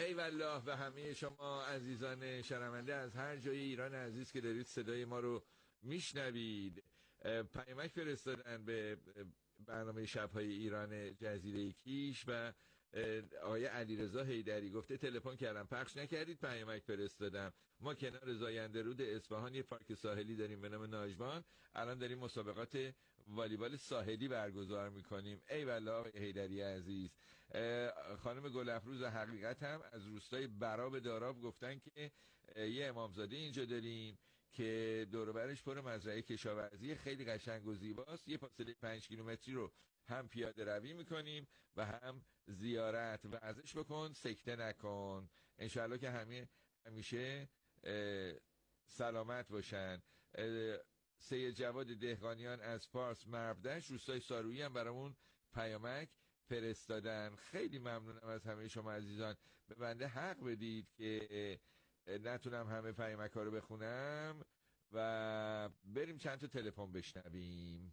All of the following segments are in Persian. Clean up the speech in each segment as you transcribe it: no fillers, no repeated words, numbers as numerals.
ای والله و همه شما عزیزان شنونده از هر جای ایران عزیز که دارید صدای ما رو میشنوید. پیامک فرستادن به برنامه شب‌های ایران جزیره کیش و آقای علیرضا حیدری گفته تلفن کردم پخش نکردید، پیامک فرستادم. ما کنار زاینده رود اصفهان یه پارک ساحلی داریم به نام ناجوان، الان داریم مسابقات والیبال ساحلی برگزار میکنیم. ای والله آقای حیدری عزیز. خانم گلافروز حقیقت هم از روستای براب داراب گفتن که یه امامزاده اینجا داریم که دور و برش پر مزرعه کشاورزی خیلی قشنگ و زیباست، یه فاصله 5 کیلومتری رو هم پیاده روی میکنیم و هم زیارت. و ازش بکن سکته نکن. انشاءالله که همیشه سلامت باشن. سید جواد دهقانیان از پارس مربدش روستای سارویی هم برامون پیامک فرستادن. خیلی ممنونم از همه شما عزیزان. به بنده حق بدید که نتونم همه پیامک ها رو بخونم و بریم چند تا تلفن بشنویم.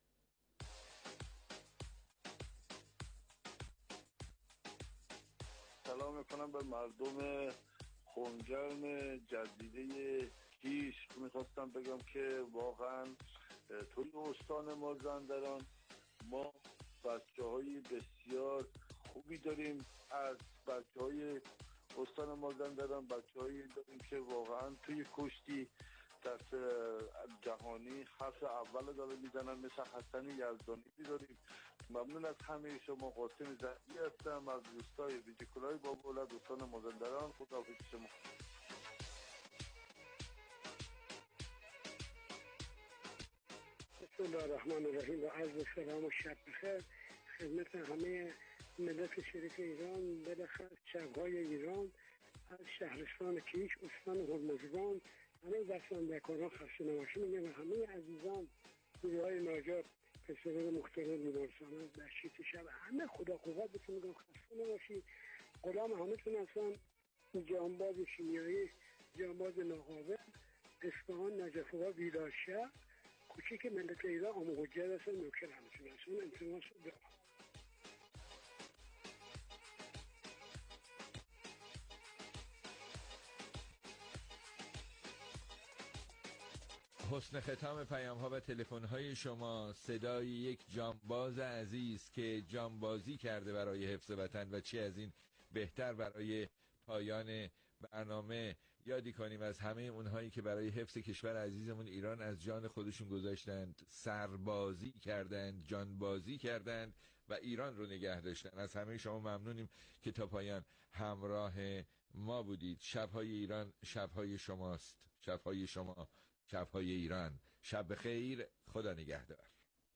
سلام میکنم به مردم خنجرم جزیره کیش. میخواستم بگم که واقعا توی استان مازندران ما بچه های بسیار خوبی داریم. از بچه های استان مازندران بچه هایی داریم که واقعا توی کشتی در جهانی حرف اول داره میزنن، مثل حسن یزدانی داریم. ممنون از همه شما. قاسم زهدی هستم از روستای بیجکلای بابولد استان مازندران. خداحافظ شما. بسم الله الرحمن الرحیم و عرض سلام و شب بخیر خدمت همه ملت شریف ایران، بالاخره شب‌های ایران، از شهرستان کیش استان هرمزگان. همه دستان بکاران خسته نباشید میگم و همه عزیزان گروه‌های ناجات پسران مختلف بیمارستان در شیط شب همه خدا قوت بهتون میگم خسته نباشید. غلام همتون هستم. جانباز شیمیایی، جانباز ناقابل، اصفهان، نجف آباد، بیدارشهر، کوچیک ملت ایران، آمو حجت هستم. نوکر همتون هستم. انتماس دعا. حسن ختام پیام ها و تلفن های شما صدای یک جانباز عزیز که جانبازی کرده برای حفظ وطن و چی از این بهتر برای پایان برنامه یادی کنیم از همه اونهایی که برای حفظ کشور عزیزمون ایران از جان خودشون گذاشتند، سربازی کردند، جانبازی کردند و ایران رو نگه داشتند. از همه شما ممنونیم که تا پایان همراه ما بودید. شب‌های ایران شب‌های شماست، شب‌های شما شب‌های ایران. شب بخیر، خدا نگهدار.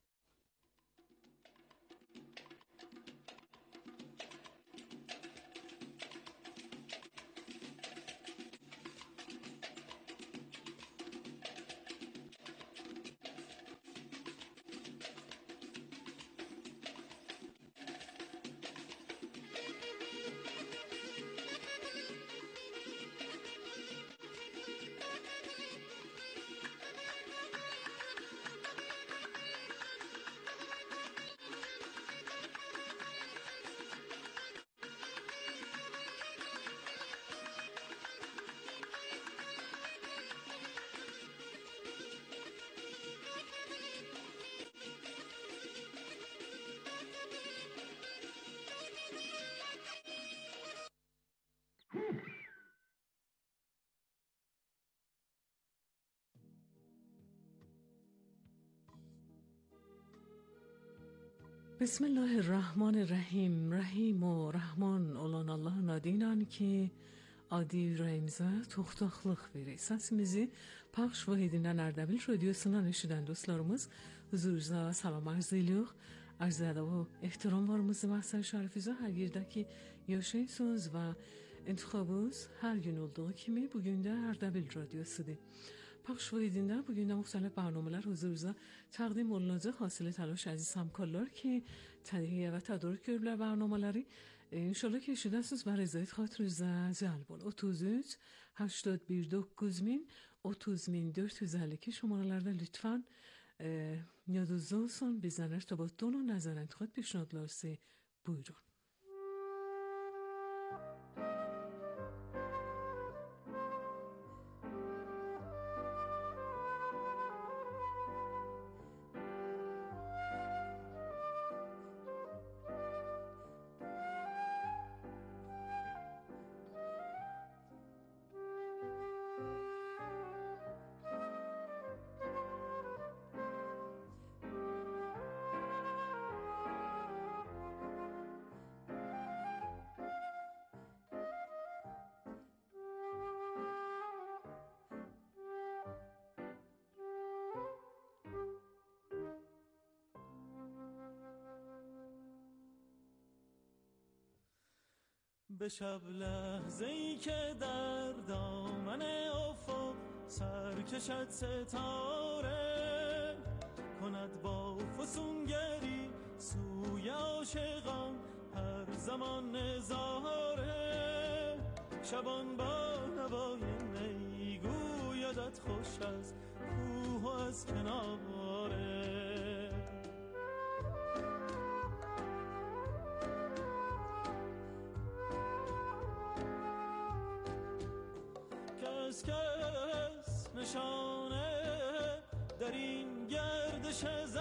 بسم الله الرحمن الرحیم. رحیم و رحمان olan Allah'ın adıyla ki adi yüreğimize toxtaqlıq verir. Səsimizi Pəxş Vahidindən Ərdəbil radiosundan eşidən dostlarımız huzurunuza salam arz edirik. Arz ədəb və ehtiramlarımızı Məhsən Şərifizə hər yerdə ki yaşayırsınız və intiqabınız hər gün olduğu kimi bugün də Ərdəbil radiosudur. پخش ویدینده bugün de مختلف برنامه‌lar huzurunuza təqdim olunacaq. Hasilə təlaş əziz hamkarlar ki təhiyyə və tədarük görürlər برنامه‌ları. İnşallah ki eşidəsiniz və rəzayət xatirənizə cəlb ol. 33 81 9000 30452 şumaralarda lütfen yadınızda olsun. Bizden ارتباطتون و نظر انتقاد پیشنهادlarınızı buyurun. به شب لحظه‌ای که در دامن افق سر کشد ستاره، کند با فسونگری سوی عاشقان هر زمان نظاره. شبان با نوای نی گویدت خوش از کوه و از کناره. کس کس نشانه در این گردش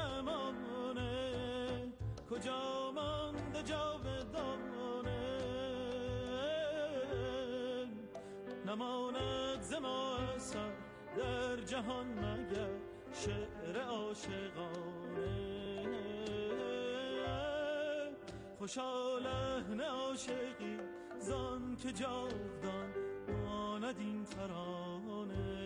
زمانه، کجا مانده جاودانه، نماند ز ما اثر در جهان مگر شعر عاشقانه. خوشا لحن عاشقی زان که جاودان ماند این ترانه.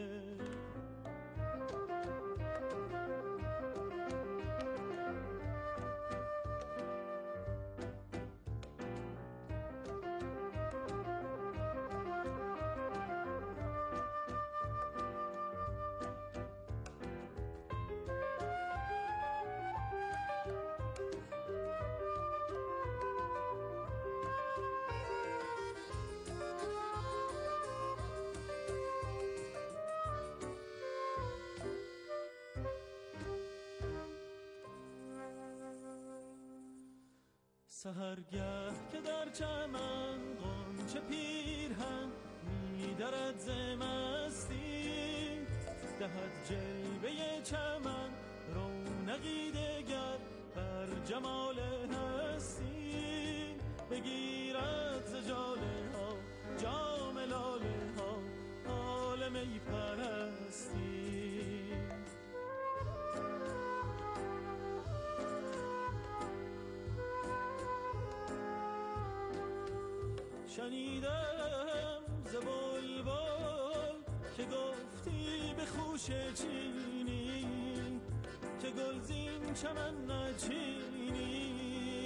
سحرگه که در چمن غنچه پیرهن می‌درد ز مستی، دهد جلوه چمن رونقی دگر بر جمال هستی. بگیرد ز جاله ها جام لاله ها حال می پرستی. شنیدم ز بلبل که گفتی به خوش چینی، که گلزین چمن نچینی،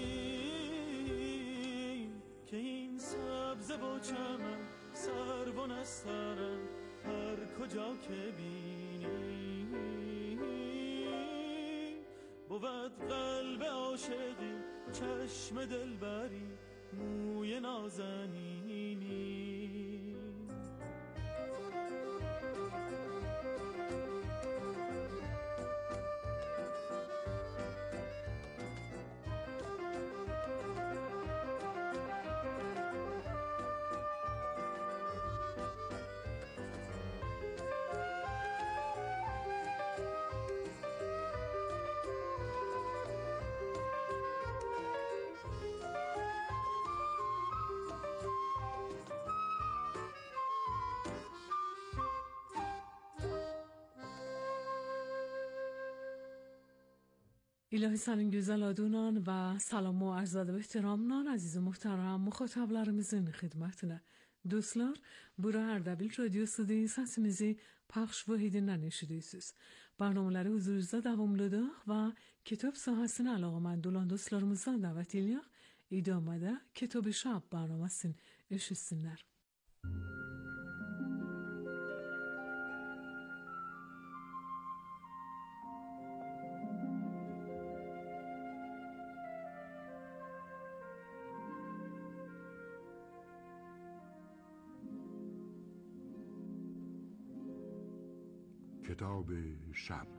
که این سبزه و چمن سرو و نسترن هر کجا که بینی. بود قلب عاشقی چشم دلبری موی نازنینی. İlahi senin güzel adından ve salam و عرض ادب احترامla aziz muhterem muhataplarımızın xidmətinə. Dostlar, bura Erdebil Radyosu'da sesimizi pəxş və edindən eşidirsiniz. Barnamələri huzurunuzda davamlıdır və kitap sahəsinə əlaqəmənd olan dostlarımızdan dəvət edirik. İdamada Kitab-ı Şab barnamasını eşitsinlər. کتاب شب.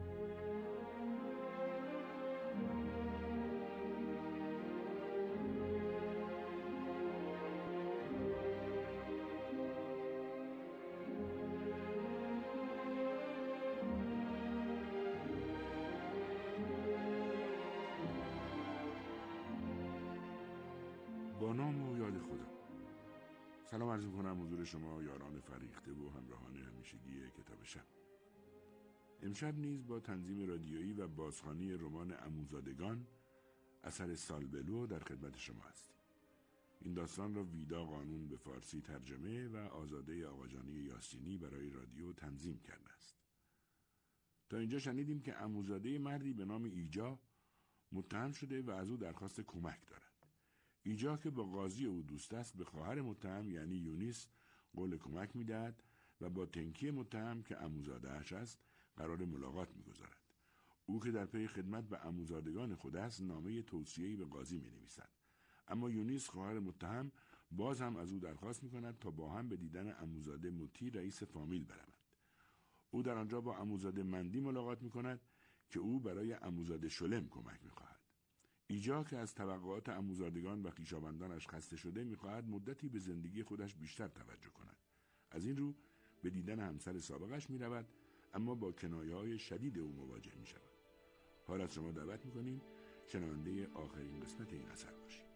با نام و یاد خدا. سلام عرض می‌کنم حضور شما یاران فریخته و همراهان همیشگی کتاب شب. امشب نیز با تنظیم رادیویی و بازخوانی رمان عموزادگان اثر سالبلو در خدمت شما هستیم. این داستان را ویدا قانون به فارسی ترجمه و آزاده آقاجانی یاسینی برای رادیو تنظیم کرده است. تا اینجا شنیدیم که عموزاده مردی به نام ایجا متهم شده و از او درخواست کمک دارد. ایجا که با قاضی او دوست است به خواهر متهم یعنی یونیس قول کمک می‌دهد و با تنکی متهم که عموزاده‌اش است قرار ملاقات می‌گذارد. او که در پی خدمت به عموزادگان خود است نامه توصیه‌ای به قاضی می‌نویسد. اما یونیس خواهر متهم باز هم از او درخواست می‌کند تا با هم به دیدن عموزاده مطیع رئیس فامیل بروند. او در آنجا با عموزاده مندی ملاقات می‌کند که او برای عموزاده شلم کمک می‌خواهد. ایجا که از توقعات عموزادگان و خویشاوندانش خسته شده می‌خواهد مدتی به زندگی خودش بیشتر توجه کند. از این رو به دیدن همسر سابقش می‌رود اما با کنایه‌های شدید او مواجه می‌شود. حال از شما دعوت می‌کنیم شنونده آخرین قسمت این اثر باشید.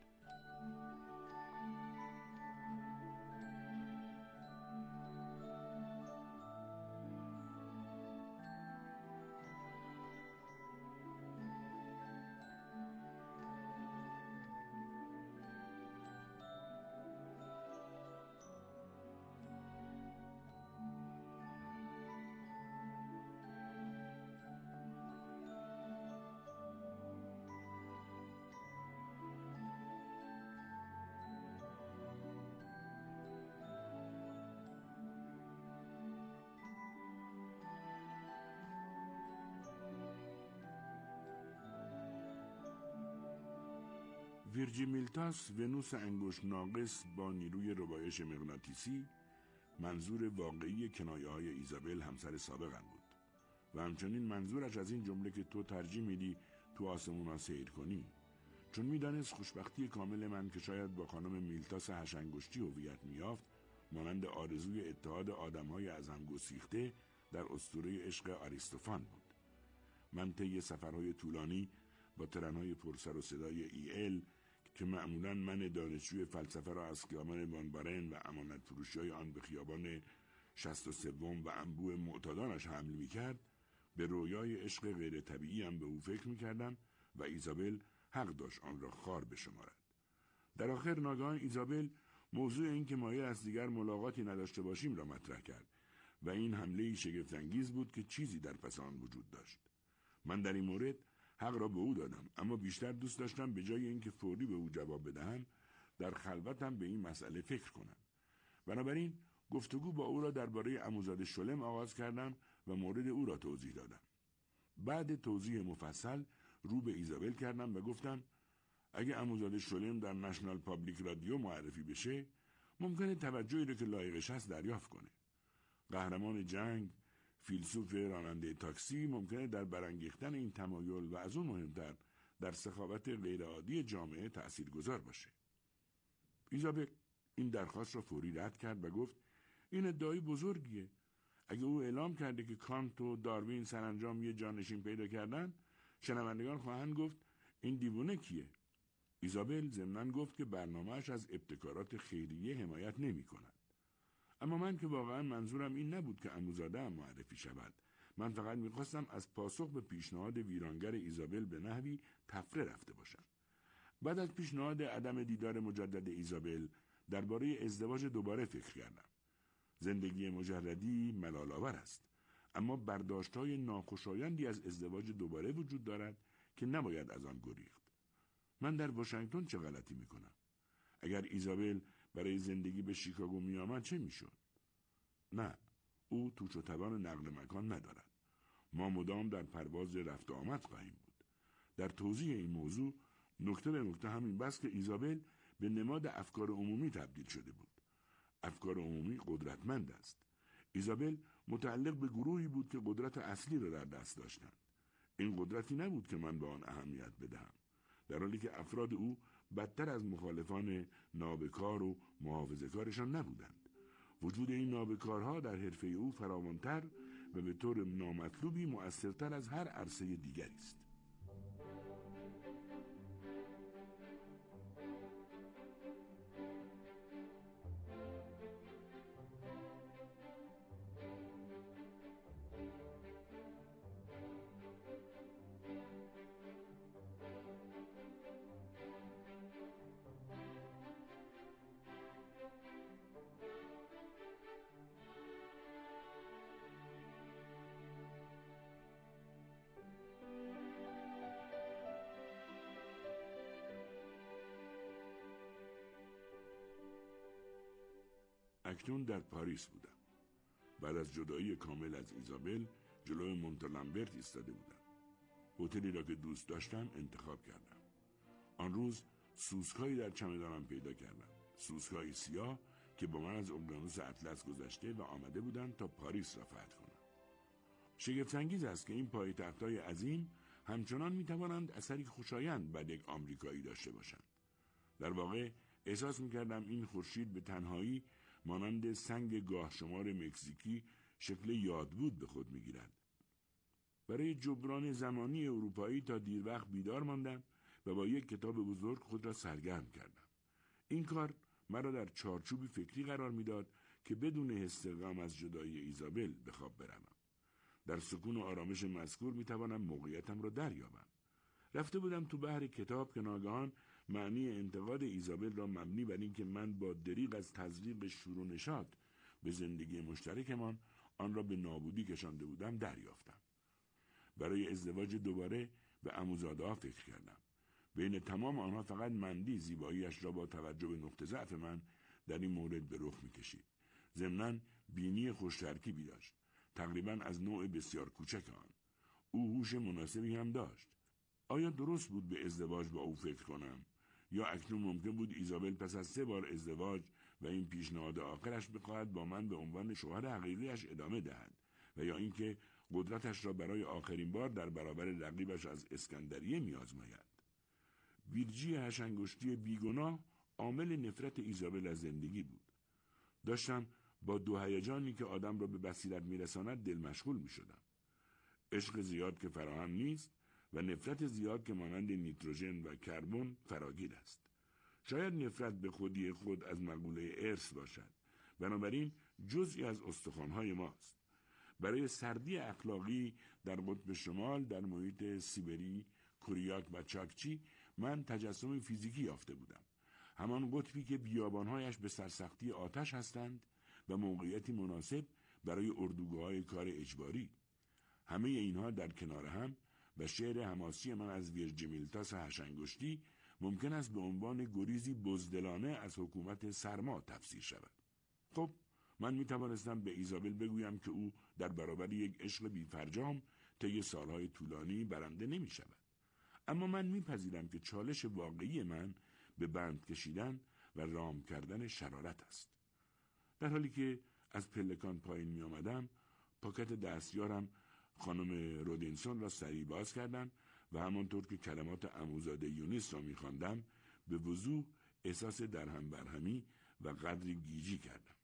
ویرجی میلتاس ونوس انگشت ناقص با نیروی ربایش مغناطیسی منظور واقعی کنایه‌های ایزابل همسر سابقم بود و همچنین منظورش از این جمله که تو ترجیح میدی تو آسمونا سیر کنی، چون میدانست خوشبختی کامل من که شاید با خانم میلتاس هشنگشتی هویت میافت مانند آرزوی اتحاد آدم‌های از هم گسیخته در اسطوره عشق آریستوفان بود. من طی سفرهای طولانی با ترنهای پرسر و صدای ایل که معمولاً من دانشجوی فلسفه را از خیابان بانبارن و امانت فروشی‌های آن به خیابان 63 و انبوه معتادانش حمل می‌کرد، به رویای عشق غیر طبیعی هم به او فکر می‌کردم و ایزابل حق داشت آن را خار بشمارد. در آخر ناگهان ایزابل موضوع این که مایل از دیگر ملاقاتی نداشته باشیم را مطرح کرد و این حمله‌ای شگفت‌انگیز بود که چیزی در پس آن وجود داشت. من در این مورد حق را به او دادم، اما بیشتر دوست داشتم به جای اینکه فوری به او جواب بدهم در خلوتم به این مسئله فکر کنم. بنابراین گفتگو با او را درباره عموزاده شلم آغاز کردم و مورد او را توضیح دادم. بعد توضیح مفصل رو به ایزابل کردم و گفتم اگه عموزاده شلم در نشنال پابلیک رادیو معرفی بشه ممکنه توجهی را که لایقش هست دریافت کنه. قهرمان جنگ، فیلسوف راننده تاکسی ممکنه در برانگیختن این تمایل و از اون مهمتر در سخاوت غیرعادی جامعه تأثیرگذار باشه. ایزابل این درخواست را فوری رد کرد و گفت این ادعای بزرگیه. اگه او اعلام کرده که کانت و داروین سرانجام یه جانشین پیدا کردن، شنوندگان خواهند گفت این دیوونه کیه؟ ایزابل ضمناً گفت که برنامه‌اش از ابتکارات خیریه حمایت نمی‌کند. اما من که واقعا منظورم این نبود که عموزاده‌ام معرفی شود. من فقط می‌خواستم از پاسخ به پیشنهاد ویرانگر ایزابل به نحوی تفره رفته باشم. بعد از پیشنهاد عدم دیدار مجدد ایزابل درباره ازدواج دوباره فکر کردم. زندگی مجردی ملال‌آور است، اما برداشت‌های ناخوشایندی از ازدواج دوباره وجود دارد که نباید از آن گریخت. من در واشنگتن چه غلطی می‌کنم؟ اگر ایزابل برای زندگی به شیکاگو می‌آمد چه می‌شد؟ نه، او توش و توان نقل مکان ندارد. ما مدام در پرواز رفت و آمد خواهیم بود. در توضیح این موضوع نکته به نکته همین بس که ایزابل به نماد افکار عمومی تبدیل شده بود. افکار عمومی قدرتمند است. ایزابل متعلق به گروهی بود که قدرت اصلی را در دست داشتند. این قدرتی نبود که من به آن اهمیت بدهم، در حالی که افراد او بدتر از مخالفان نابکار و محافظه‌کارشان نبودند. وجود این نابکارها در حرفه او فراوان‌تر و به طور نامطلوبی مؤثرتر از هر عرصه دیگری است. اکنون در پاریس بودم. بعد از جدایی کامل از ایزابل جلوی مونتلمبرت ایستاده بودم. هتلی را که دوست داشتم انتخاب کردم. آن روز سوسکایی در چمدانم پیدا کردم. سوسکای سیاه که با من از اقیانوس اطلس گذشته و آمده بودند تا پاریس را فتح کنند. شگفت‌انگیز است که این پایتخت‌های عظیم همچنان می‌توانند اثری خوشایند بر یک آمریکایی داشته باشند. در واقع احساس می‌کردم این خورشید به تنهایی مانند سنگ گاه شمار مکزیکی شکل یادبود به خود می‌گیرد. برای جبران زمانی اروپایی تا دیر وقت بیدار ماندم و با یک کتاب بزرگ خود را سرگرم کردم. این کار مرا در چارچوبی فکری قرار می‌داد که بدون حس غم از جدایی ایزابل به خواب بروم. در سکون و آرامش مذکور می‌توانم موقعیتم را دریابم. رفته بودم تو بحر کتاب که ناگهان معنی انتقاد ایزابل را مبنی بر این که من با دریغ از تزریق شور و نشاط به زندگی مشترکمان آن را به نابودی کشانده بودم دریافتم. برای ازدواج دوباره به عموزاده‌ها فکر کردم. بین تمام آنها فقط مندی زیباییش را با توجه به نقطه ضعف من در این مورد به رخ می‌کشید. ضمناً بینی خوش ترکیبی داشت، تقریباً از نوع بسیار کوچک آن. او هوش مناسبی هم داشت. آیا درست بود به ازدواج با او فکر کنم؟ یا اکنون ممکن بود ایزابل پس از 3 بار ازدواج و این پیشنهاد آخرش بخواهد با من به عنوان شوهر حقیقیش ادامه دهد و یا اینکه قدرتش را برای آخرین بار در برابر رقیبش از اسکندریه می‌آزماید. ویرجی هشنگشتی بیگناه عامل نفرت ایزابل از زندگی بود. داشتم با 2 هیجانی که آدم را به بصیرت میرساند دل مشغول میشدم. عشق زیاد که فراهم نیست و نفرت زیاد که مانند نیتروژن و کربن فراگیر است. شاید نفرت به خودی خود از مقوله ارث باشد، بنابراین جزئی از استخوان‌های ماست. برای سردی اخلاقی در قطب شمال در محیط سیبری، کوریاک و چاکچی من تجسم فیزیکی یافته بودم. همان قطبی که بیابان‌هایش به سرسختی آتش هستند و موقعیتی مناسب برای اردوگاه‌های کار اجباری. همه اینها در کنار هم و شعر حماسی من از ویرجیمیلتاس هشنگشتی ممکن است به عنوان گریزی بزدلانه از حکومت سرما تفسیر شود. خب من می توانستم به ایزابل بگویم که او در برابر یک عشق بی‌فرجام طی سالهای طولانی برنده نمی شود. اما من میپذیرم که چالش واقعی من به بند کشیدن و رام کردن شرارت است. در حالی که از پلکان پایین می آمدم، پاکت دستیارم خانم رودینسون را سریع باز کردم و همانطور که کلمات عموزاده یونیس را می خواندم به وضوح احساس درهم برهمی و قدری گیجی کردم.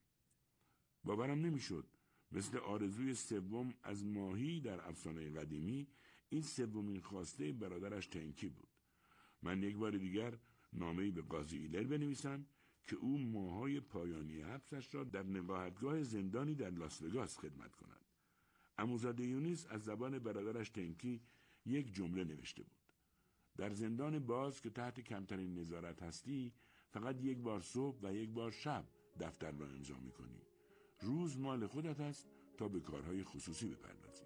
باورم نمیشد مثل آرزوی 3 از ماهی در افسانه قدیمی این 3 خواسته برادرش تنکی بود. من یک بار دیگر نامه‌ای به قاضی ایلر بنویسم که او ماهای پایانی حبسش را در نقاهتگاه زندانی در لاس وگاس خدمت کند. عموزاده یونیس از زبان برادرش تنکی یک جمله نوشته بود: در زندان باز که تحت کمترین نظارت هستی فقط 1 بار صبح و 1 بار شب دفتر را امضا می‌کنی. روز مال خودت است تا به کارهای خصوصی بپردازی.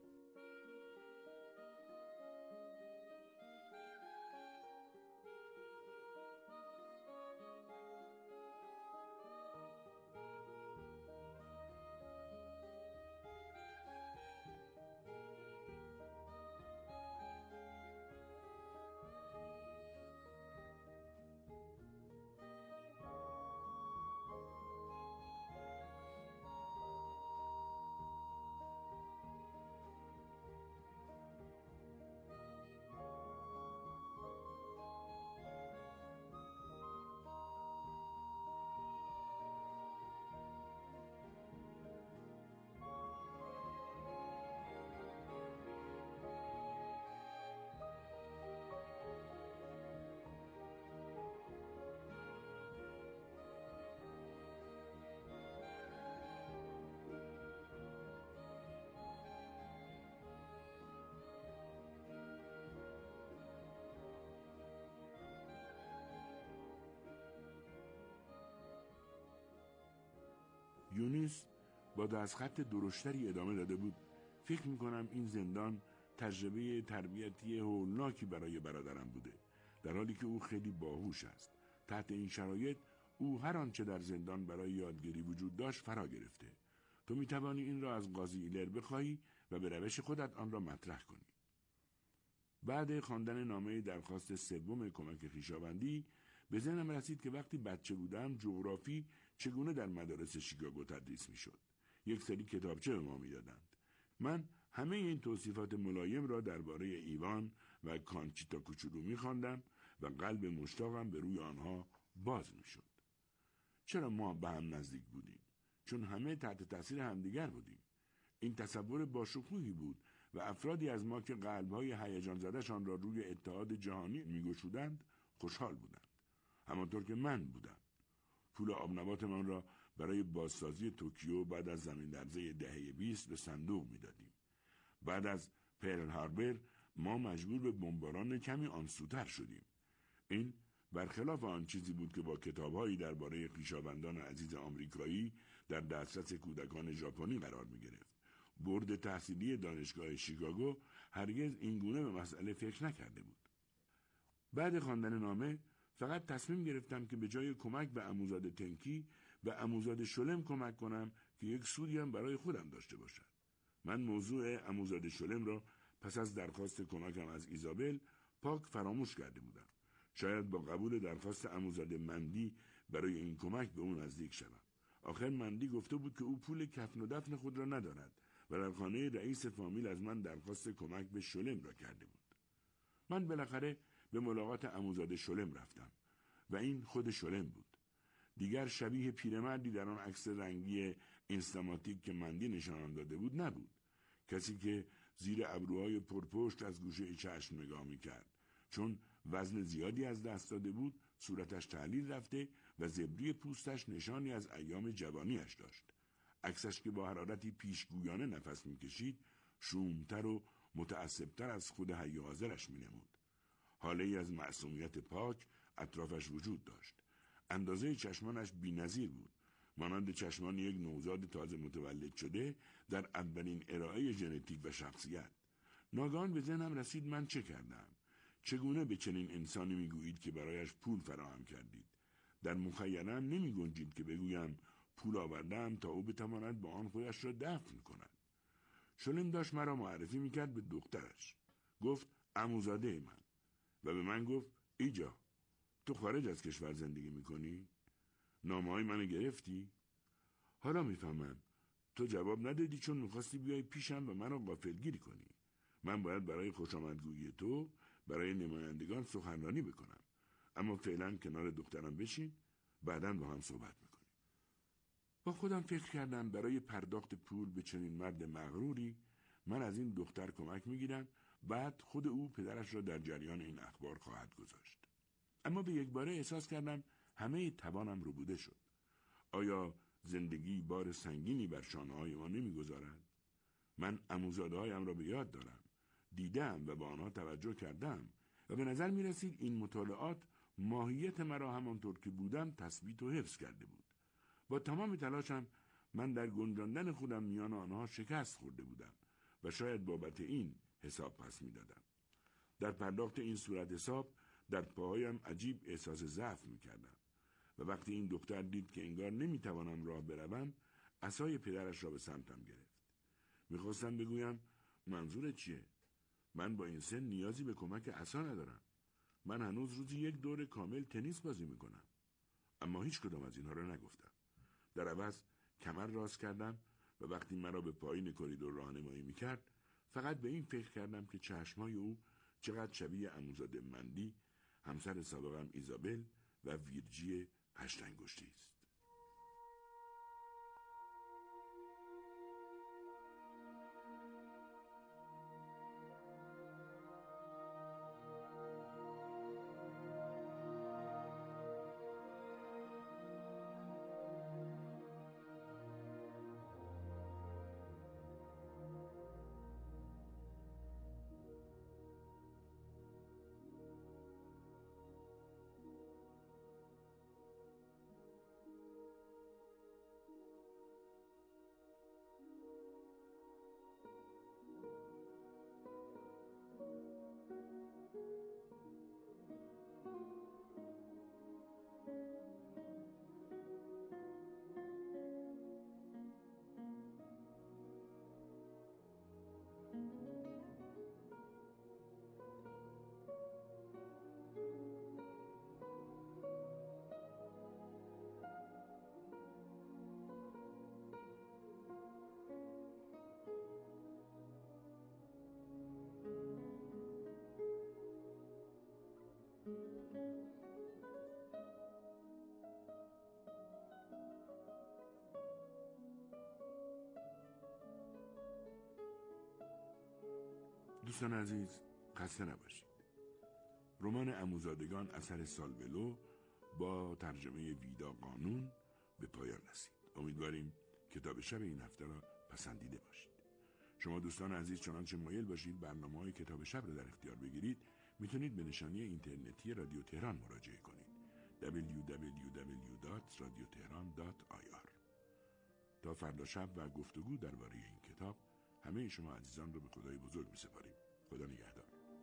یونیس با دستخط درشتری ادامه داده بود: فکر میکنم این زندان تجربه تربیتی هولناکی برای برادرم بوده، در حالی که او خیلی باهوش است. تحت این شرایط او هر آنچه در زندان برای یادگیری وجود داشت فرا گرفته. تو میتوانی این را از قاضی ایلر بخواهی و به روش خودت آن را مطرح کنی. بعد خواندن نامه درخواست سوم کمک خویشاوندی به ذهنم رسید که وقتی بچه بودم جغرافی چگونه در مدارس شیکاگو تدریس میشد. یک سری کتابچه به ما میدادند. من همه این توصیفات ملایم را درباره ایوان و کانچیتا کوچولو میخواندم و قلب مشتاقم به روی آنها باز میشد. چرا ما به هم نزدیک بودیم؟ چون همه تحت تاثیر همدیگر بودیم. این تصور باشکوهی بود و افرادی از ما که قلب‌های هیجان زده‌شان را روی اتحاد جهانی می‌گشودند خوشحال بودند. همانطور که من بودم. پول آبنباتمان را برای بازسازی توکیو بعد از زمین لرزه دهه 20 به صندوق می‌دادیم. بعد از پرل هاربر ما مجبور به بمباران کمی آنسوتر شدیم. این برخلاف آن چیزی بود که با کتاب‌هایی درباره خویشاوندان عزیز آمریکایی در دسترس کودکان ژاپنی قرار می‌گرفت. بورد تحصیلی دانشگاه شیکاگو هرگز اینگونه به مسئله فکر نکرده بود. بعد خواندن نامه فقط تصمیم گرفتم که به جای کمک به عموزاده تنکی به عموزاده شلم کمک کنم که یک سودی هم برای خودم داشته باشد. من موضوع عموزاده شلم را پس از درخواست کمکم از ایزابل پاک فراموش کرده بودم. شاید با قبول درخواست عموزاده مندی برای این کمک به اون نزدیک شدم. آخر مندی گفته بود که او پول کفن و دفن خود را ندارد و در خانه رئیس فامیل از من درخواست کمک به شلم را کرده بود. من بالاخره به ملاقات عموزاده شلم رفتم و این خود شلم بود. دیگر شبیه پیرمردی در آن عکس رنگی اینستاماتیک که مندی نشانم داده بود نبود. کسی که زیر ابروهای پرپشت از گوشه چشم نگاه می‌کرد. چون وزن زیادی از دست داده بود، صورتش تحلیل رفته و زبری پوستش نشانی از ایام جوانیش داشت. عکسش که با حرارتی پیشگویانه نفس می‌کشید، شومتر و متعصبتر از خود حی حاضرش می‌نمود. حاله‌ای از معصومیت پاک اطرافش وجود داشت. اندازه چشمانش بی‌نظیر بود، مانند چشمان یک نوزاد تازه متولد شده در اولین ارائه ژنتیک و شخصیت. ناگهان به ذهنم رسید من چه کردم؟ چگونه به چنین انسانی میگویید که برایش پول فراهم کردید؟ در مخیله‌ام نمی‌گنجید که بگویم پول آوردم تا او بتواند با آن خودش را دفن کند. شلم داشت مرا معرفی میکرد به دخترش. گفت عموزاده من و به من گفت ایجا تو خارج از کشور زندگی میکنی؟ نامه‌های منو گرفتی؟ حالا میفهمم تو جواب ندادی چون میخواستی بیای پیشم و منو غافلگیری کنی. من باید برای خوشامدگویی تو برای نمایندگان سخنرانی بکنم. اما فعلا کنار دخترم بشین، بعداً با هم صحبت میکنیم. با خودم فکر کردم برای پرداخت پول به چنین مرد مغروری من از این دختر کمک میگیرم، بعد خود او پدرش را در جریان این اخبار خواهد گذاشت. اما به یک باره احساس کردم همه توانم ربوده شد. آیا زندگی بار سنگینی بر شانه‌های ما نمیگذارد؟ من عموزاده‌هایم را به یاد دارم، دیدم و به آنها توجه کردم و به نظر می رسید این مطالعات ماهیت مرا همانطور که بودم تثبیت و حفظ کرده بود. با تمام تلاشم من در گنجاندن خودم میان آنها شکست خورده بودم و شاید بابت این حساب پس می دادم. در پرداخت این صورت حساب در پاهایم عجیب احساس ضعف می کردم و وقتی این دختر دید که انگار نمی توانم راه بروم، عصای پدرش را به سمتم گرفت. میخواستم بگویم منظور چیه؟ من با این سن نیازی به کمک عصا ندارم. من هنوز روزی یک دور کامل تنیس بازی میکنم. اما هیچ کدام از اینها را نگفتم. در عوض کمر راست کردم و وقتی مرا به پایین کریدور راهنمایی میکرد فقط به این فکر کردم که چشمای او چقدر شبیه عموزاده مندی، همسر سابقم ایزابل و ویرجی هشت‌انگشتی است. دوستان عزیز، خسته نباشید. رمان عموزادگان اثر سالولو با ترجمه ویدا قانون به پایان رسید. امیدواریم کتاب شب این هفته را پسندیده باشید. شما دوستان عزیز چنانچه مایل باشید برنامه‌های کتاب شب را در اختیار بگیرید، میتونید به نشانی اینترنتی رادیو تهران مراجعه کنید. www.radiotehran.ir. تا فردا شب و گفتگو درباره این کتاب، همه شما عزیزان را به خدای بزرگ می‌سپاریم. خدا نگهدار.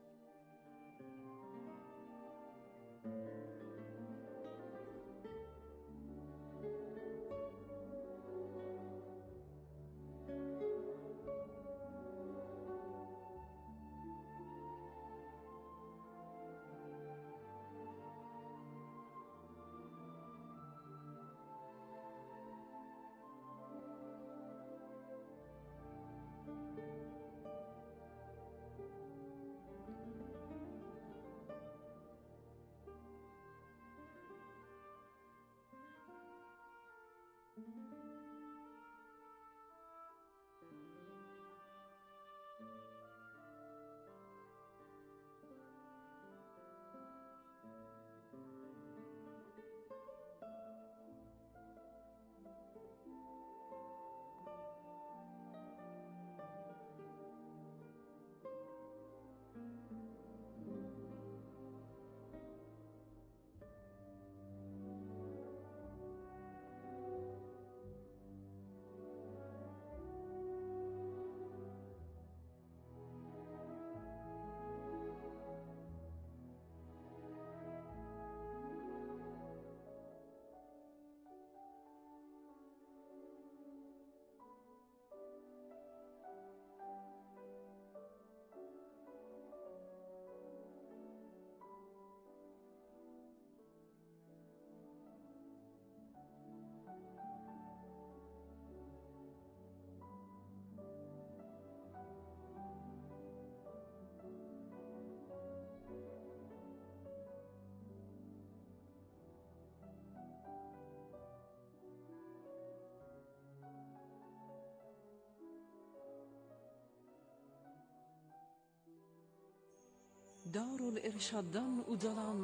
Darul-Irshaddan udalan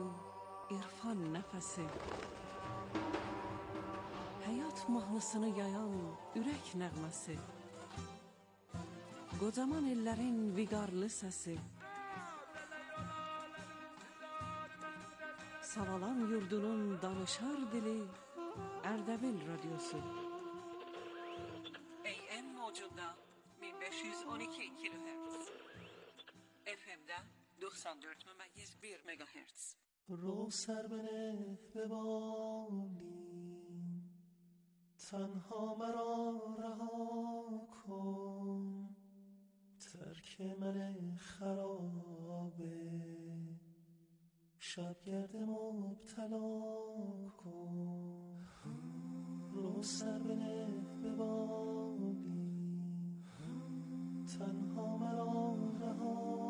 irfan nefesi, hayat mahnısını yayan ürək nəğməsi, qocaman ellərin viqarlı səsi, Savalan yurdunun danışar dili, Ərdəbil radyosu. AM mövcudda 1512 kHz, FM'də 94.1 MHz. رو سر بنه به بالین، تنها مرا رها کن، ترک من خرابه، شبگرد مبتلا کن. رو سر بنه به بالین، تنها مرا رها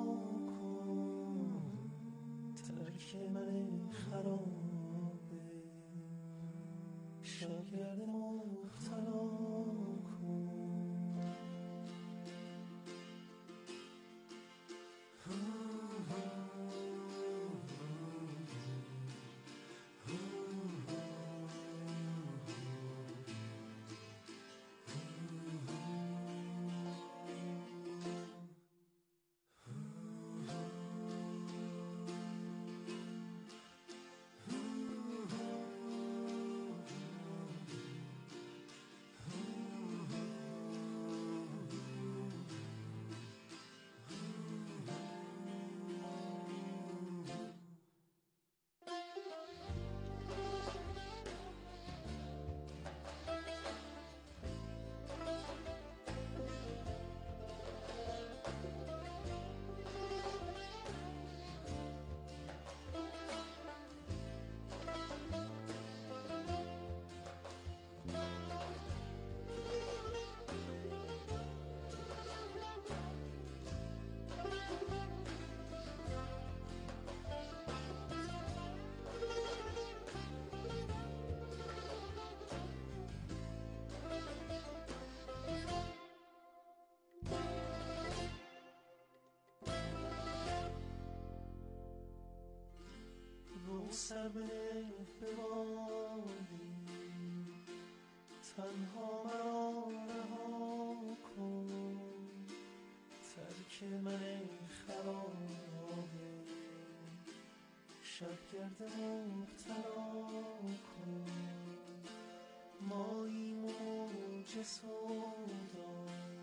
ترک من خرابه، شاگرد مبتلا کن. سر بنه به وادی، تنها مرا رها کن، ترک من خرابه، شبگرد مبتلا کن. مایی موج سودا،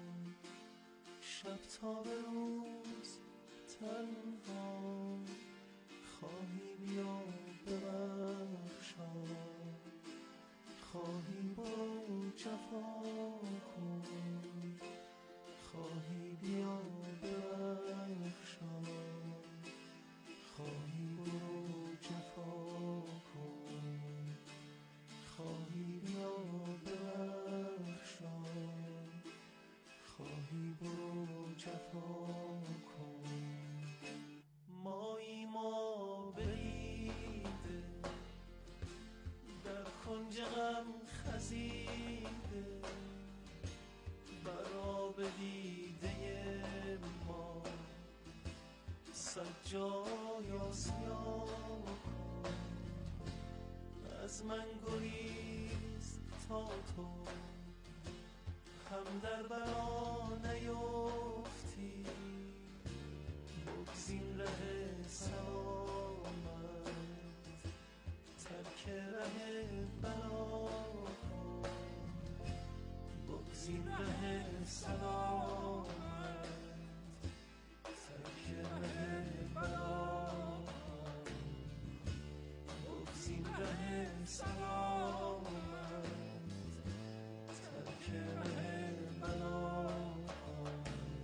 شب تا به روز تنها، خواهی بیا ببخشا، خواهی برو جفا کن، خواهی بیا ببخشا، خواهی برو جفا کن، خواهی بیا ببخشا، خواهی برو جفا کن. مایی ما بریده، در کنج غم خزیده، برا به دیده ما سجای آسیا کن. از من گریز تا تو هم در بلا نیفتی، بگزین ره سلامت، ترک ره بلا کن، بگزین ره سلامت، ترک ره بلا کن، بگزین ره سلامت، ترک ره بلا کن.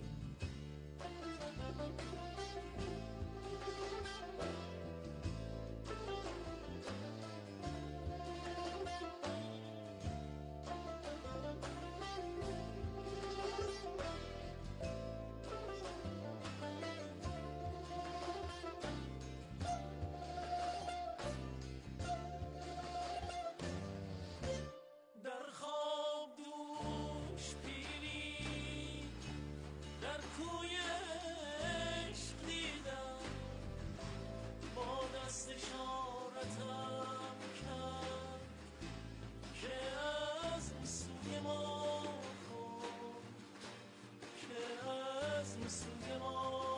در خواب دوش پیری، در کوی عشق دیدم، با دست اشارتم کرد که از سوی ما کن، که از سوی ما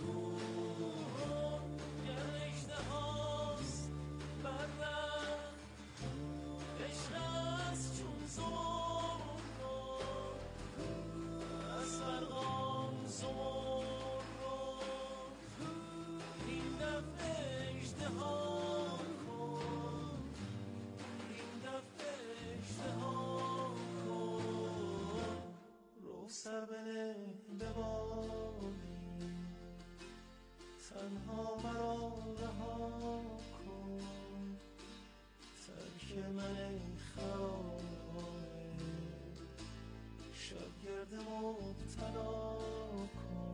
کن. گر اژدهاست بر ره، عشق است چون زمرد، از فرقان زمرد، این دفعه اژدها کن، این دفعه اژدها کن. رو سر بنه به وادی، تنها مرا رها کن، ترک من خرابه، شبگرد مبتلا کن.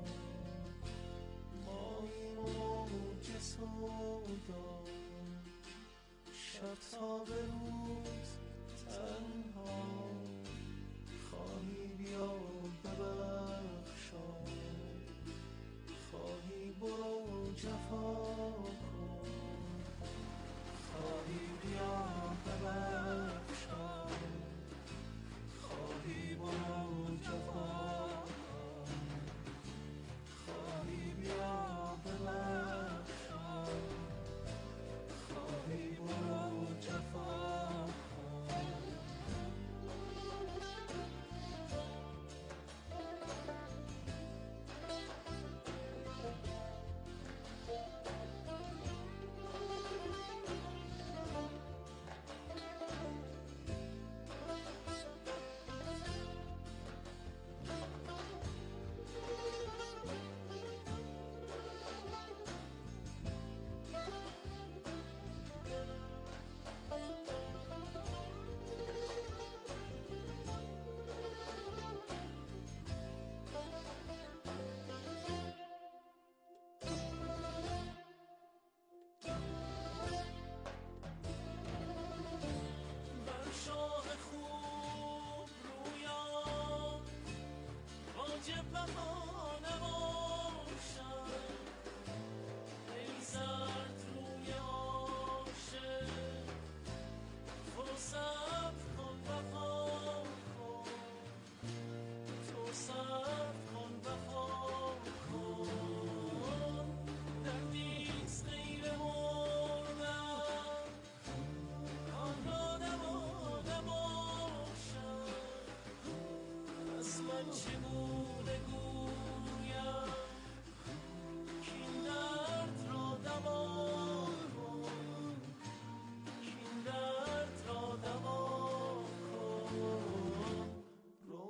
مایی موج سودا، شب تا به روز تنها، خواهی بیا ببخشا، خواهی برو جفا کن، خواهی بیا ببخشا، خواهی برو جفا کن، خواهی بیا ببخشا، خواهی برو جفا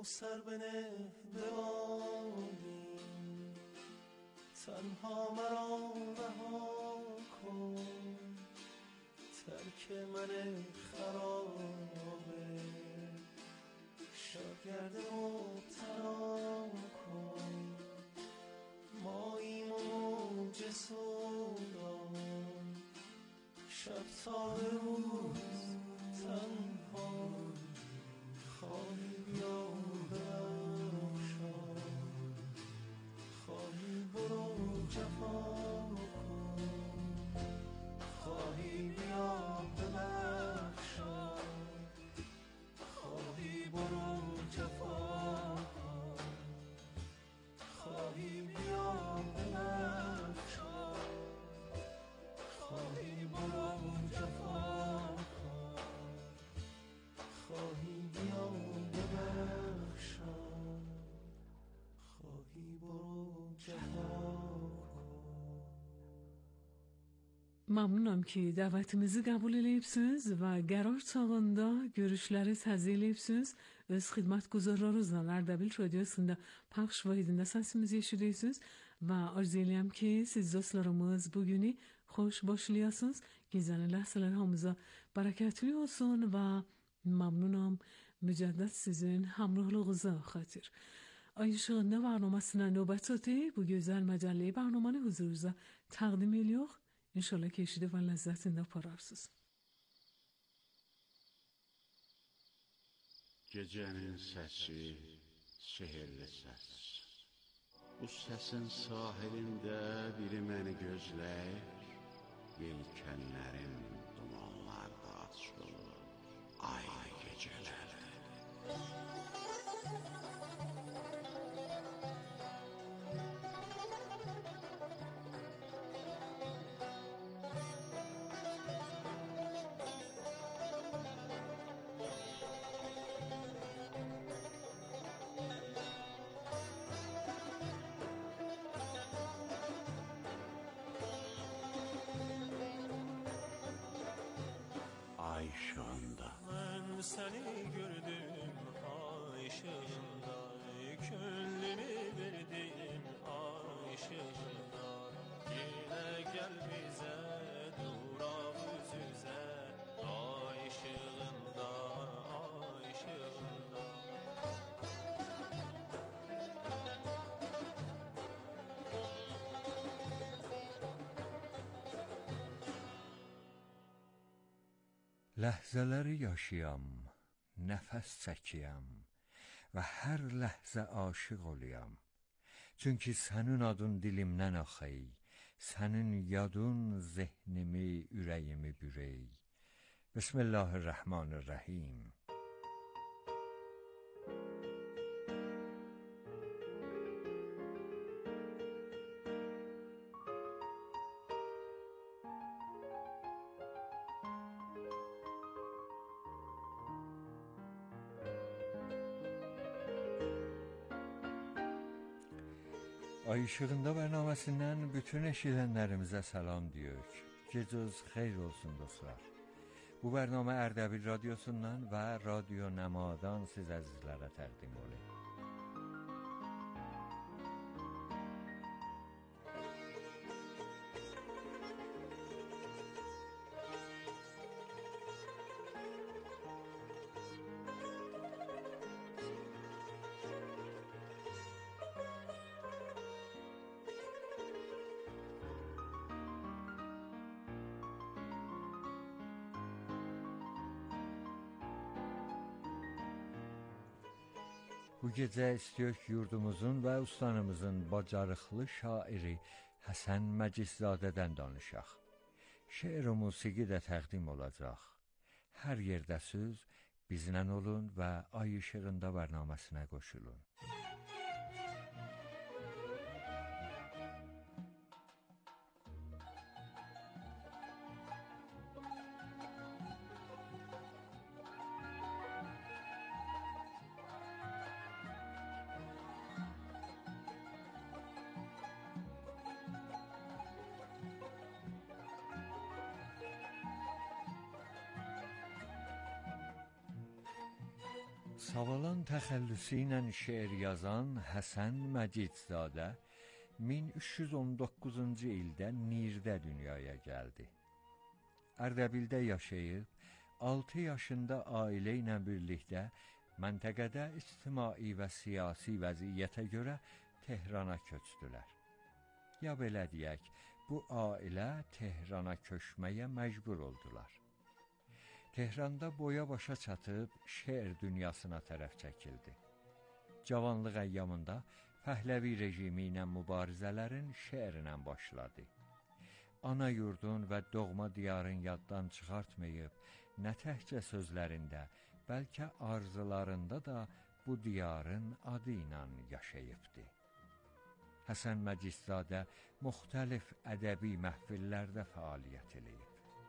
سر بنه بمانی تنها مرا رها کن ترک من خرابه شاگرد مبتلا کن ماییم و موج سودان شب تا روز تنها خواهی بیا ببخشا خواهی برو جفا کن خواهی بیا ببخشا خواهی برو جفا کن خواهی بیا ببخشا خواهی برو جفا کن خواهی بیا ببخشا خواهی برو جفا کن. Məmnunam ki, dəvətimizi qəbul edibsiniz və qərar çağında görüşləri təzyiq edibsiniz. Öz xidmətguzarlarınızla Ərdəbil Radiyosunda pəxş vahidində səsimizi eşidirsiniz və arzu edirəm ki, siz dostlarımız bugünü xoş başlayasınız. Gecənin ləhsələr hamıza bərəkətli olsun və məmnunam mücəddəd sizin həmrəhliyinizə xatir. Ay Işığında برنامəsinin növbəti bu gözəl məcəlləyi برنامəni huzurunuza təqdim ediyor. İnşallah ki eşidib və ləzzətində apararsınız. Gecənin səsi, sehirli səs. Bu səsin sahilində biri məni gözləyir. Yelkənlərim dumanlarda açılır. Ay gecələrdə. Ay ışığında. Ben seni gördüm ay ışığında, gönlümü verdim ay ışığında. Yine gel bize durak yüz yüze ay ışığında, ay ışığında. Ləhzələri yaşayam, nəfəs çəkiyəm və hər ləhzə aşiq oluyam. Çünki sənin adın dilimdən axey, sənin yadın zehnimi, ürəyimi bürey. Bismillahirrahmanirrahim. Ay Işığında bərnaməsindən bütün eşidənlərimizə salam deyirik. Gecəniz xeyir olsun dostlar. Bu bərnamə Ərdəbil Radiosundan və Radio Nəmadan siz əzizlərə təqdim olunur. Bu gecə istəyək yurdumuzun və ustanımızın bacarıqlı şairi Həsən Məcidzadədən danışaq. Şeir və musiqi də təqdim olacaq. Hər yerdə söz bizlə olun və Ay Işığında bərnaməsinə qoşulun. Savalan təxəllüsü ilə şeir yazan Həsən Məcidzadə 1319-cu ildə Nirdə dünyaya gəldi. Ərdəbildə yaşayıb, 6 yaşında ailə ilə birlikdə məntəqədə ictimai və siyasi vəziyyətə görə Tehrana köçdülər. Ya belə deyək, bu ailə Tehrana köçməyə məcbur oldular. Tehranda boya başa çatıb şeir dünyasına tərəf çəkildi. Cavanlıq əyyamında Pəhləvi rejimi ilə mübarizələrin şeirinə başladı. Ana yurdun və doğma diyarın yaddan çıxartmayıb, nə təkcə sözlərində, bəlkə arzularında da bu diyarın adı ilə yaşayıbdı. Həsən Məcidzadə müxtəlif ədəbi məhfillərdə fəaliyyət eləyib.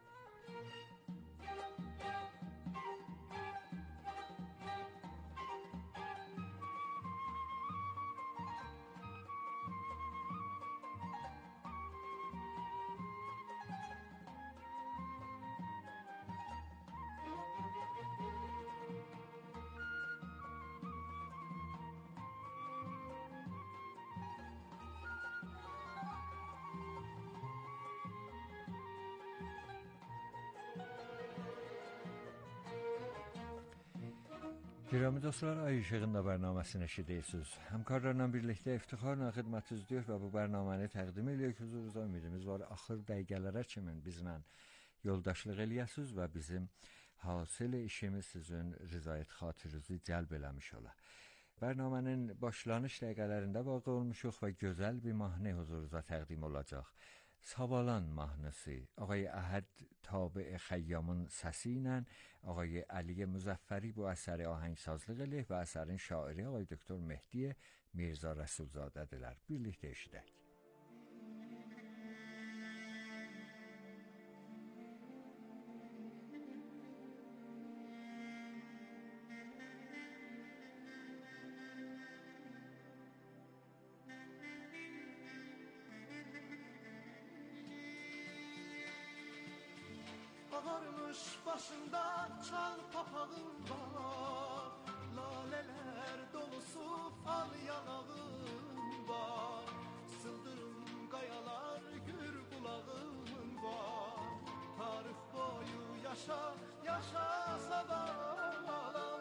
Girəmi dostlar, Ay İşığında bərnaməsini eşidirsiniz. Həmkarlarla birlikdə iftixarla xidmətinizdəyik və bu bərnaməni təqdim edirik huzurunuza. Ümidimiz var, axır dəqiqələrə kimi bizlə yoldaşlıq eləyəsiniz və bizim hasil işimiz sizin rızayət xatirinizi cəlb eləmiş ola. Bərnamənin başlanış dəqiqələrində vaqe olmuşuq və gözəl bir mahnı huzurunuza təqdim olacaq. Savalan mahnısı Ağay Əhəd Tabi Xəyyamın səsi ilə Ağay Əliyə Müzəffəri bu əsəri ahəngsazlıq eləyir və əsərin şairi Ağay Doktor Mehdi Mirza Rəsulzadədirlər. Birlikdə eşidək. Ağarmış başında çal papağın var, laleler dolusu fal yanağın var, sıldırım kayalar gür bulağın var. Tarih boyu yaşa, yaşa Savalan.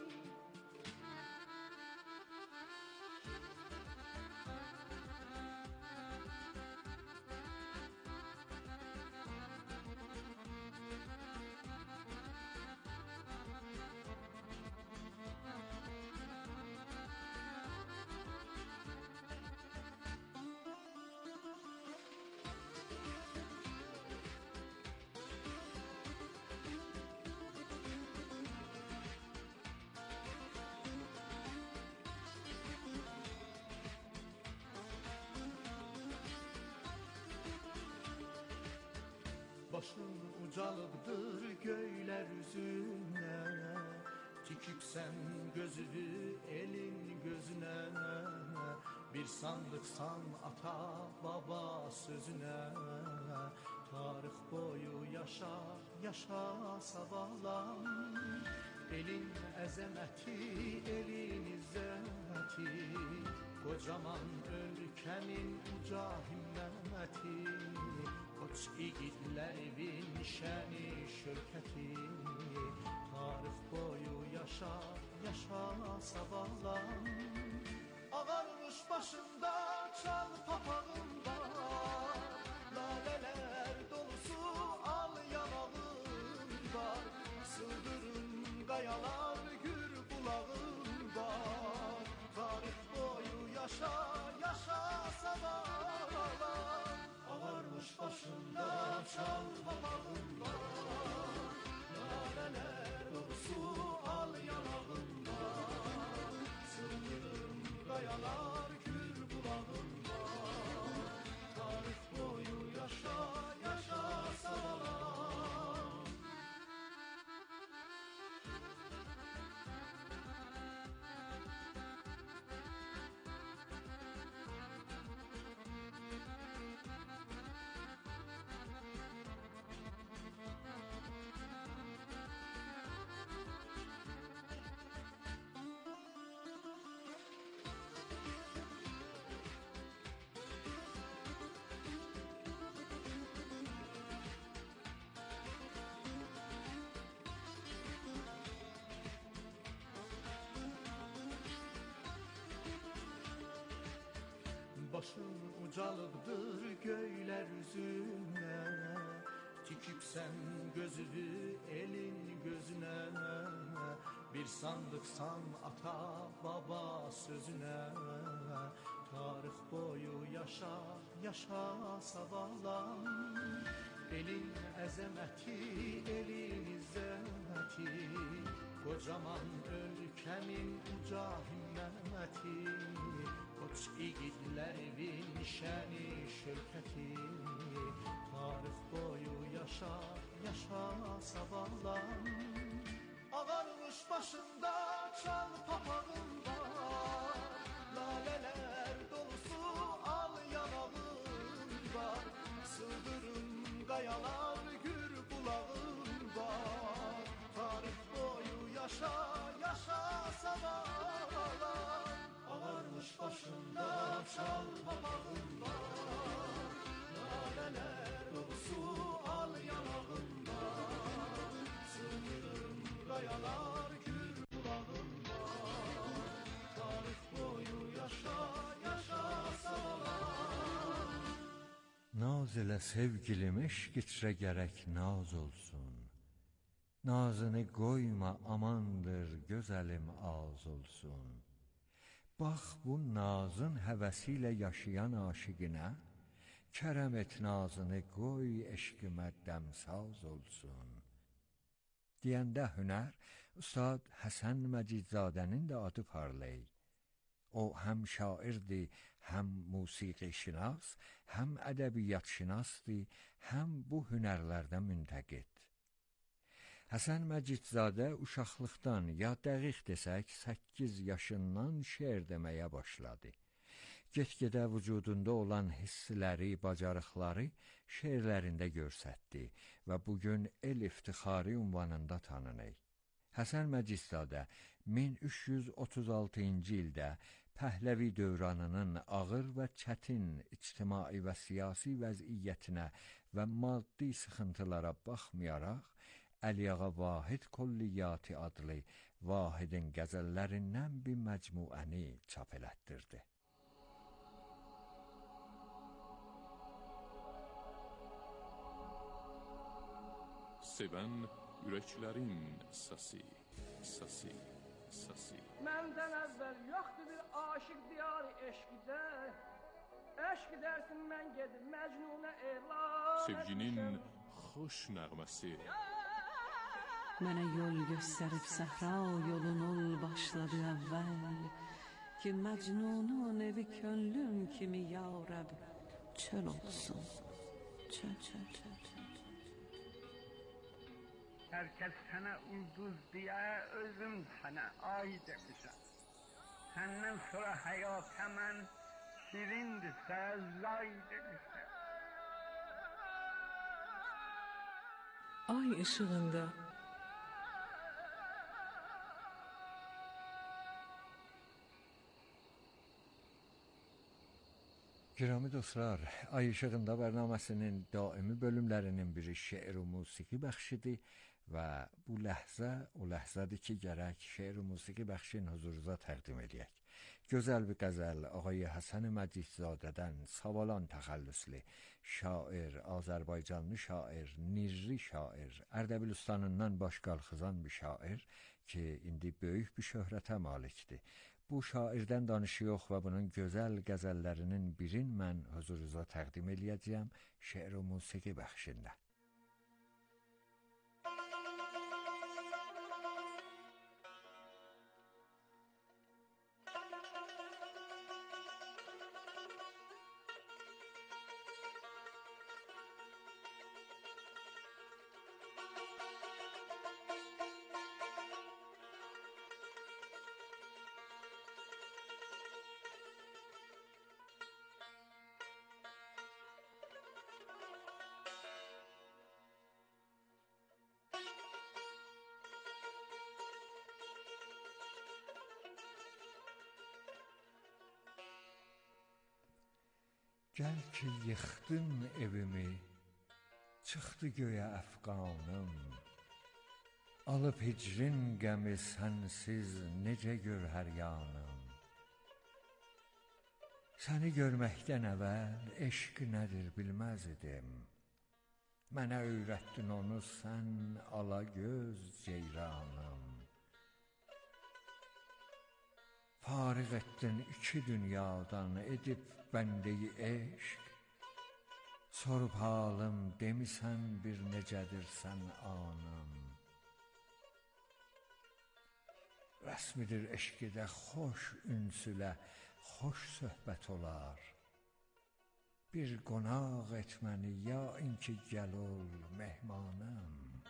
Başın ucalıbdır göyler üzüne, Tikipsen gözünü elin gözüne, Bir sandıksan ata baba sözüne. Tarih boyu yaşa, yaşa Savalan. Elin əzəməti, elin izzəti, Kocaman ölkəmin uca himməti, Koç igidlərin şəni şövkəti. Tarix boyu yaşa, yaşa Savalan. Ağarmış başında çal papağın var, laleler dolusu al yanağın var, sıldırım kayalar gür bulağın var. Tarih boyu yaşa, yaşa Savalan. Ağarmış başında çal papağın var, laleler dolusu al yanağın var, sıldırım kayalar gül bulağın var. Tarih boyu yaşa, yaşa Savalan. ucalıbdır göylər üzünə. Tikibsən gözünü elin gözünə, bir sandıqsan ata baba sözünə. Tarix boyu yaşa, yaşa savalan, elin əzəməti, elin izzəti, kocaman ölkəmin uca himməti, koç igidlərin şəni şövkəti. Tarix boyu yaşa, yaşa savalan, ağarmış başında çal papağında, laleler dolusu al yanağında, sığdırın qayalar gür bulağında. Tarix boyu yaşa, yaşa savalan, ağarmış başında çal papağında, laleler dolusu al yanağında, sığdırın qayalar gür bulağında. Tarix boyu yaşa, yaşa savalan. Naz elə sevgilim, eşq içrə gərək naz olsun. Nazını qoyma, amandır gözəlim az olsun. Bax bu nazın həvəsi ilə yaşayan aşiqinə, kərəm et nazını qoy eşqimə dəmsaz olsun. Deyəndə hünər, Ustad Həsən Məcidzadənin də adı parlay. O həm şairdir, həm musiqi şinas, həm ədəbiyyat şinasdır, həm bu hünərlərdə müntəqid. Həsən Məcidzadə uşaqlıqdan, ya dəqiq desək 8 yaşından şeir deməyə başladı. Get-gedə vücudunda olan hissləri, bacarıqları şeirlərində görsətdi və bugün el iftixarı ünvanında tanınır. Həsən Məcidzadə 1336-cı ildə Pəhləvi dövranının ağır və çətin ictimai və siyasi vəziyyətinə və maddi sıxıntılara baxmayaraq, Əliağa Vahid Kolliyyati adlı Vahidin qəzəllərindən bir məcmuəni çap elətdirdi. Sevən ürəklərin səsi, səsi, səsi. Məndən əvvəl yoxdur bir aşıq diyarı eşqidə. Eşq dersin mən gedim Məcnunə elan. Sevginin xoş nəğməsi. Mənə yol göstərib səhra yolun ol başladı əvvəl. Ki Məcnunun evi könlüm kimi ya Rəb çöl olsun. Çöl, çöl, çöl, çöl. Herkes sana ulduz diye özüm sana ay demişim. Senden sonra hayat hemen şirindirse zay demişim. Ay ışığında Girami dostlar, Ay İşığında bərnaməsinin daimi bölümlərinin biri şeir və musiqi bəxşidir və bu ləhzə o ləhzədir ki, gərək şeir və musiqi bəxşini huzurunuza təqdim edək. Gözəl bir qəzəl Ağay Həsən Məcidzadədən Savalan təxəllüslü şair, Azərbaycanlı şair, Nirri şair, Ərdəbil ustanından baş qalxızan bir şair ki, indi böyük bir şöhrətə malikdir. Bu şairdən danışıyıq və bunun gözəl qəzəllərinin birini mən huzurunuza təqdim edəcəyəm şeir və musiqi bəxşində. Gəl ki yıxdın evimi, çıxdı göyə əfqanım, alıb hicrin qəmi sənsiz necə gör hər yanım. Səni görməkdən əvvəl eşq nədir bilməz idim. Mənə öyrətdin onu sən ala göz ceyranım. Fariq etdin iki dünyadan edib bəndeyi eşq. Sorub halım demisən bir necədir sən anım. Rəsmidir eşqidə xoş ünsülə xoş söhbət olar. Bir qonaq et məni ya inki gəl ol mehmanım.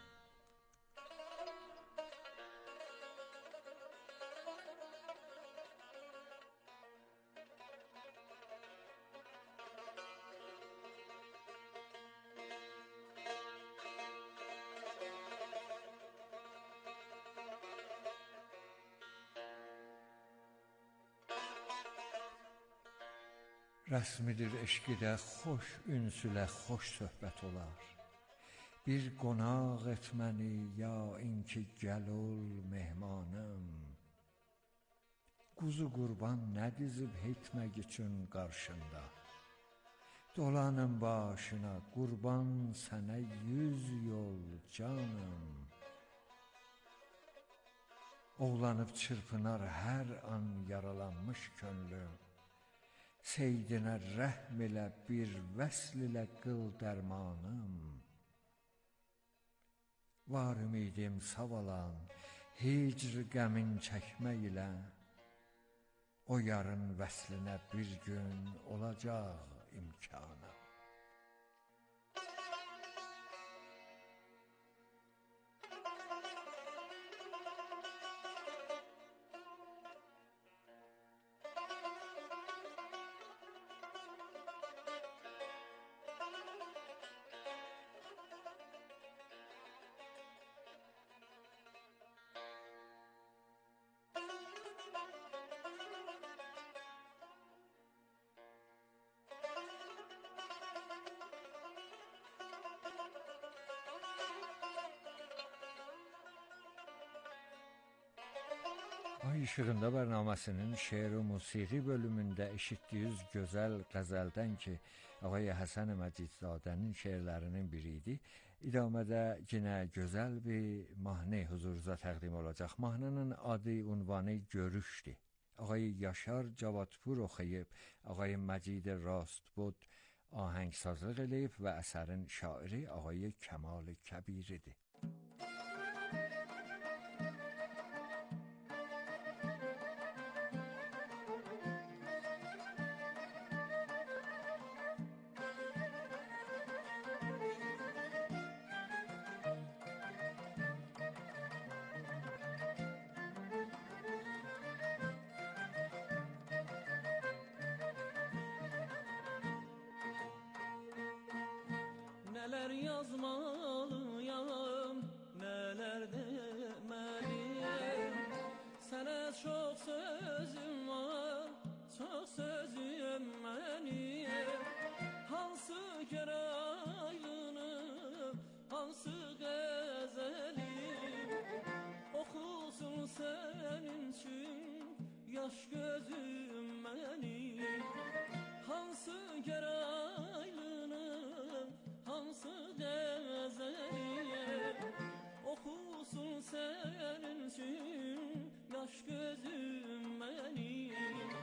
Rəsmidir eşqidə xoş ünsülə xoş söhbət olar. Bir qonaq et məni ya inki gəl ol mehmanım. Quzu qurban nə dizib hitmək üçün qarşında. Dolanım başına qurban sənə 100 yol canım. Oğlanıb çırpınar hər an yaralanmış könlüm. Seydinə rəhm ilə bir vəsl ilə qıl dərmanım. Var ümidim savalan hicr qəmin çəkmək ilə. O yarın vəslinə bir gün olacaq imkanım. Ay İşığında bərnaməsinin şeir və musiqi bölümündə eşitdiyiniz gözəl qəzəldən ki, Ağay Həsən Məcidzadənin şeirlərinin biri idi. İdamədə yenə gözəl bir mahnı huzurunuza təqdim olacaq. Mahnının adı, ünvanı Görüşdür. Ağay Yaşar Cavadpur oxuyub, Ağay Məcid Rastbud ahəngsazlıq eləyib və əsərin şairi Ağay Kəmal Kəbiridir. Neler yazmalıyam, neler demeliyim. Sana çok sözüm var, çok sözüm benim. Hansı geraylınım, hansı gazelim. Okusun senin için yaş gözüm benim. Hansı geraylınım, hansı gazelim. Okusun senin için yaş gözüm benim.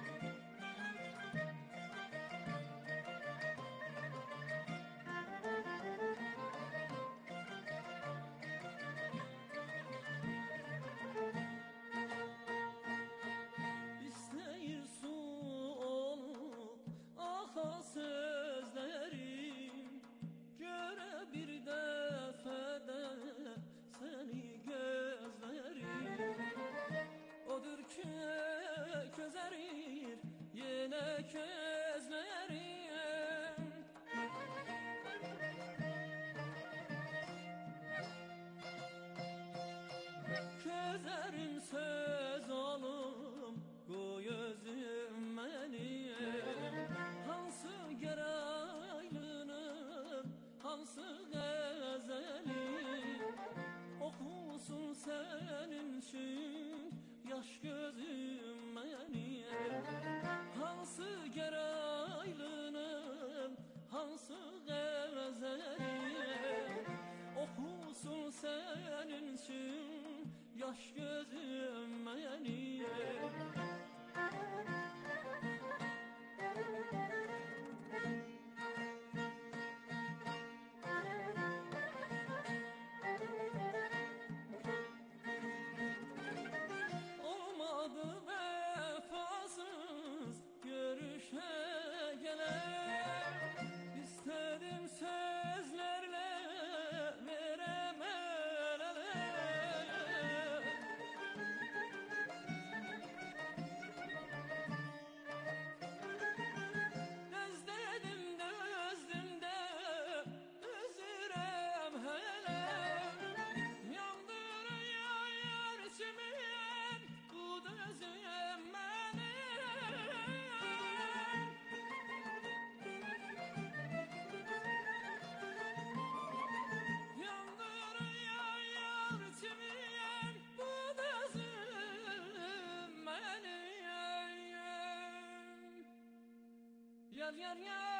İsteyir su olup aha sözlerim. Göre bir defede seni gözlerim. Odur ki közerir yine közlerim. Közerim söz olum koy özüm benim. Hansı geraylınım, hansı gazelim. Okusun senin için yaş gözüm məni hansı geraylının hansı qəzəli oxusun sənin üçün yaş gözüm məni yar yar yar